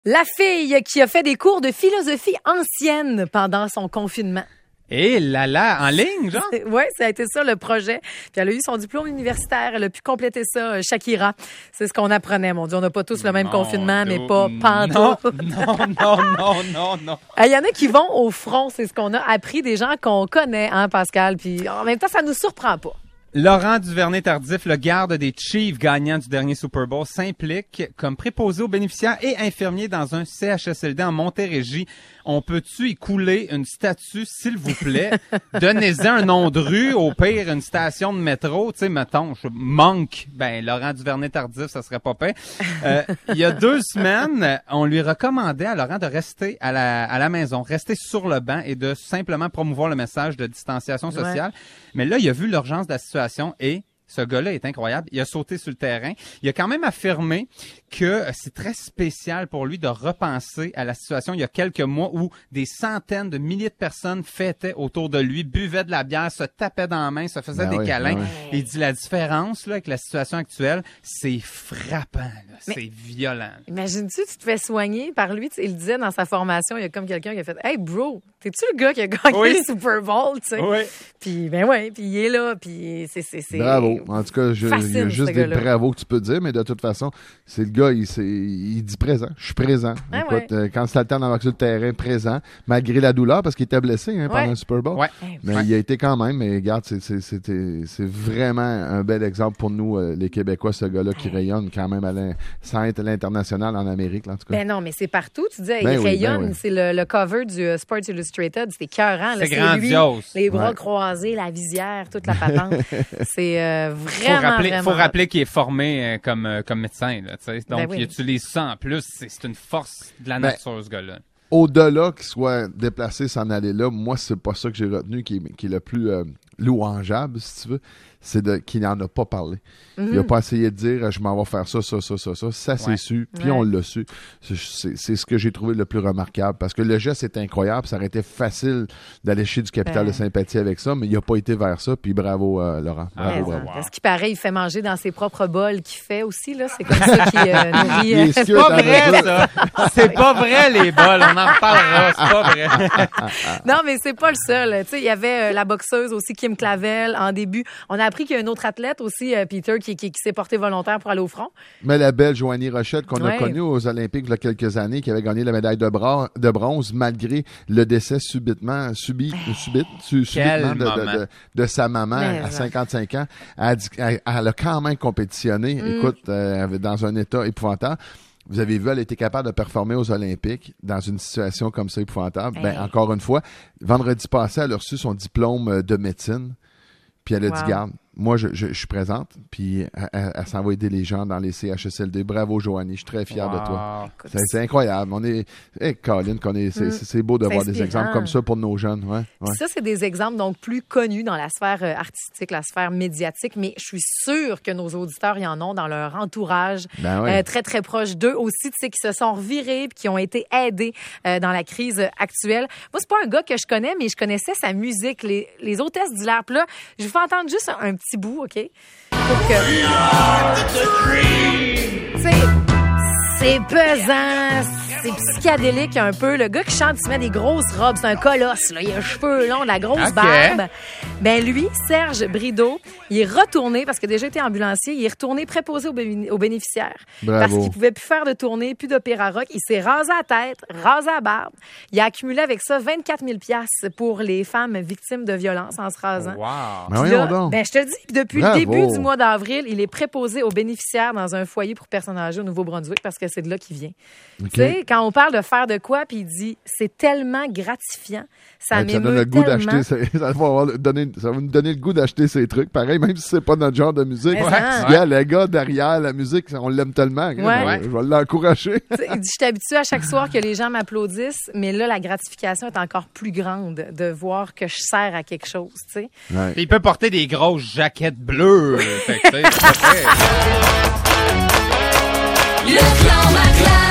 La fille qui a fait des cours de philosophie ancienne pendant son confinement. Et là, en ligne, genre? Oui, ça a été ça le projet. Puis elle a eu son diplôme universitaire. Elle a pu compléter ça, Shakira. C'est ce qu'on apprenait, mon Dieu. On n'a pas tous le même confinement, mais pas pantoute. Non. Il y en a qui vont au front. C'est ce qu'on a appris des gens qu'on connaît, hein, Pascal. Puis en même temps, ça nous surprend pas. Laurent Duvernay-Tardif, le garde des Chiefs gagnants du dernier Super Bowl, s'implique comme préposé aux bénéficiaires et infirmier dans un CHSLD en Montérégie. On peut-tu y couler une statue, s'il vous plaît? Donnez-en un nom de rue, au pire, une station de métro. Tu sais, mettons, Monk. Ben, Laurent Duvernay-Tardif, ça serait pas pire. Il y a 2 semaines, on lui recommandait à Laurent de rester à la maison, rester sur le banc et de simplement promouvoir le message de distanciation sociale. Ouais. Mais là, il a vu l'urgence de la situation et ce gars-là est incroyable. Il a sauté sur le terrain. Il a quand même affirmé que c'est très spécial pour lui de repenser à la situation il y a quelques mois où des centaines de milliers de personnes fêtaient autour de lui, buvaient de la bière, se tapaient dans la main, se faisaient des câlins. Et il dit la différence là, avec la situation actuelle, c'est frappant. Là. C'est violent. Imagine-tu, tu te fais soigner par lui. Il disait dans sa formation, il y a comme quelqu'un qui a fait « Hey bro, t'es-tu le gars qui a gagné le Super Bowl? » Oui. Puis puis il est là, puis c'est bravo. En tout cas, il y a juste des bravos que tu peux dire, mais de toute façon, c'est le gars, il dit présent. Je suis présent. Écoute, quand c'est le temps d'embarquer sur le terrain, présent, malgré la douleur, parce qu'il était blessé pendant le Super Bowl. Ouais. Mais il a été quand même, mais regarde, c'est vraiment un bel exemple pour nous, les Québécois, ce gars-là qui rayonne quand même sans être à l'international en Amérique, là, en tout cas. Ben non, mais c'est partout. Tu dis, il rayonne. C'est le cover du Sports Illustrated. C'était écœurant. C'est grandiose. Lui, les bras croisés, la visière, toute la patente. C'est vraiment faut rappeler qu'il est formé comme médecin. Là, donc, il utilise ça en plus. C'est une force de la nature, ce gars-là. Au-delà qu'il soit déplacé s'en aller là, moi, c'est pas ça que j'ai retenu qui est le plus louangeable, si tu veux. C'est qu'il n'en a pas parlé. Il n'a pas essayé de dire « je m'en vais faire ça. » Ça, c'est su, puis on l'a su. C'est ce que j'ai trouvé le plus remarquable, parce que le geste est incroyable. Ça aurait été facile d'aller chez du capital de sympathie avec ça, mais il n'a pas été vers ça, puis bravo, Laurent. Bravo. Parce qu'il paraît, il fait manger dans ses propres bols qu'il fait aussi, là. C'est comme ça qu'il nourrit. C'est pas vrai, ça! C'est pas vrai, les bols. On en reparlera. C'est pas vrai. Non, mais c'est pas le seul. Tu sais, il y avait la boxeuse aussi, Kim Clavel, en début. On a appris qu'il y a un autre athlète aussi, Peter, qui s'est porté volontaire pour aller au front. Mais la belle Joanie Rochette, qu'on a connue aux Olympiques il y a quelques années, qui avait gagné la médaille de bronze malgré le décès subitement de sa maman à 55 ans. Elle a quand même compétitionné, écoute, dans un état épouvantable. Vous avez vu, elle a été capable de performer aux Olympiques dans une situation comme ça épouvantable. Encore une fois, vendredi passé, elle a reçu son diplôme de médecine. Puis elle a dit, garde, moi, je suis présente, puis elle s'en va aider les gens dans les CHSLD. Bravo, Joanie, je suis très fier de toi. C'est incroyable. Colin, c'est beau de voir des exemples comme ça pour nos jeunes. Ouais. Ça, c'est des exemples donc plus connus dans la sphère artistique, la sphère médiatique, mais je suis sûre que nos auditeurs y en ont dans leur entourage, très, très proche d'eux aussi, tu sais, qui se sont revirés puis qui ont été aidés dans la crise actuelle. Moi, c'est pas un gars que je connais, mais je connaissais sa musique, les hôtesses du l'air. Puis là, je vous fais entendre juste un petit bout, OK? Pour que... C'est pesant, c'est psychédélique un peu. Le gars qui chante, il se met des grosses robes, c'est un colosse, là. Il a les cheveux longs, de la grosse barbe. Ben lui, Serge Brideau, il est retourné, parce qu'il a déjà été ambulancier, il est retourné préposé aux bénéficiaires. Bravo. Parce qu'il pouvait plus faire de tournée, plus d'opéra rock. Il s'est rasé la tête, rasé la barbe. Il a accumulé avec ça 24 000 $ pour les femmes victimes de violences en se rasant. Wow! Je te dis, depuis le début du mois d'avril, il est préposé aux bénéficiaires dans un foyer pour personnes âgées au Nouveau-Brunswick, parce que c'est de là qu'il vient. Okay. Tu sais, quand on parle de faire de quoi, puis il dit, c'est tellement gratifiant, ça m'émeut tellement. Ça va nous donner le goût d'acheter ces trucs. Pareil, même si c'est pas notre genre de musique. Le gars derrière la musique, on l'aime tellement. Je vais l'encourager. Il dit, je suis habituée à chaque soir que les gens m'applaudissent, mais là, la gratification est encore plus grande de voir que je sers à quelque chose. Tu sais. Il peut porter des grosses jaquettes bleues. Le clan Maclin.